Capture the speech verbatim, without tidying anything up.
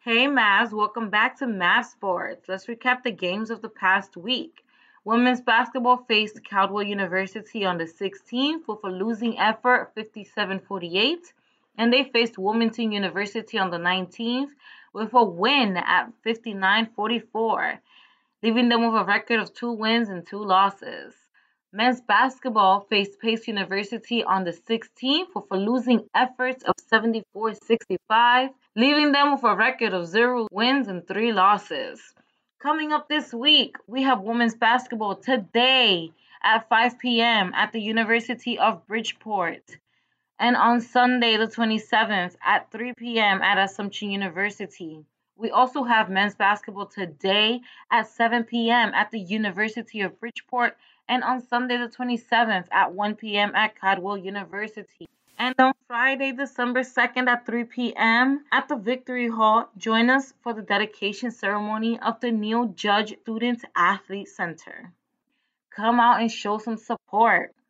Hey Mavs, welcome back to Mav Sports. Let's recap the games of the past week. Women's basketball faced Caldwell University on the sixteenth with a losing effort fifty-seven forty-eight, and they faced Wilmington University on the nineteenth with a win at fifty-nine forty-four, leaving them with a record of two wins and two losses. Men's basketball faced Pace University on the sixteenth with a losing effort of seventy-four sixty-five, leaving them with a record of zero wins and three losses. Coming up this week, we have women's basketball today at five p.m. at the University of Bridgeport, and on Sunday, the twenty-seventh, at three p.m. at Assumption University. We also have men's basketball today at seven p.m. at the University of Bridgeport, and on Sunday, the twenty-seventh, at one p.m. at Caldwell University. And on Friday, December second at three p.m. at the Victory Hall, join us for the dedication ceremony of the Neil Judge Student Athlete Center. Come out and show some support.